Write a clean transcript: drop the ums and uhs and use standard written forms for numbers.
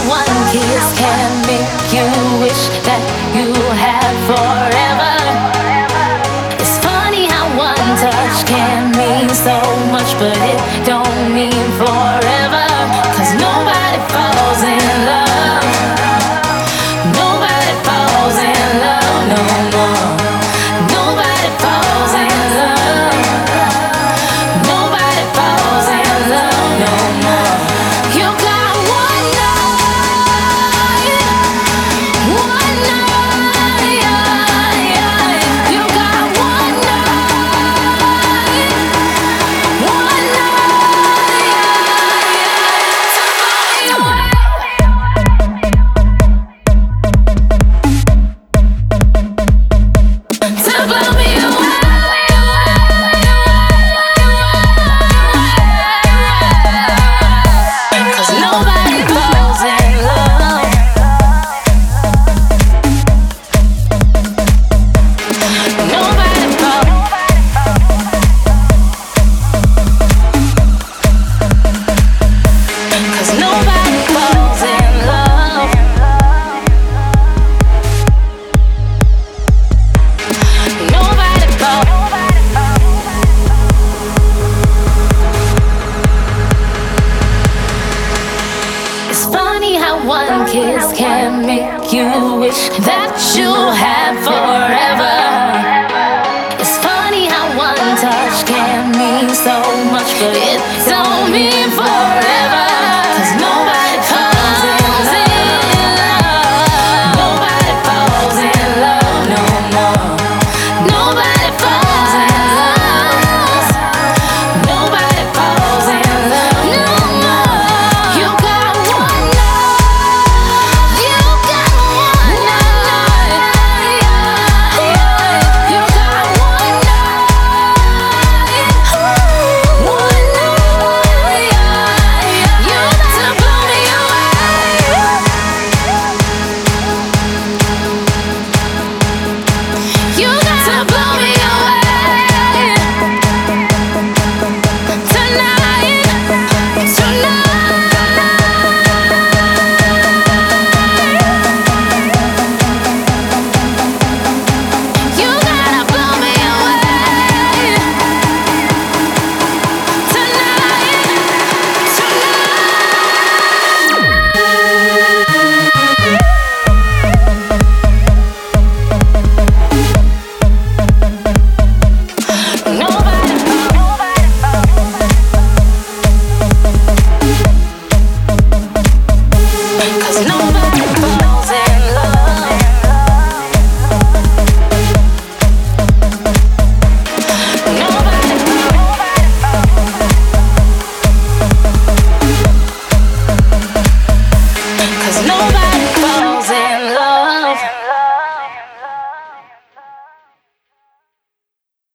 one kiss can make you wish that you had forever. It's funny how one touch can mean so much, but it don't mean forever. 'Cause nobody falls in love. Nobody falls in love no more. Nobody falls in love. Nobody falls in love no more. You got one night, one night. You got one night, one night to blow me away. Nobody falls in love. Nobody falls. 'Cause nobody falls in love. Nobody falls. It's funny how one kiss can make you wish that you had forever.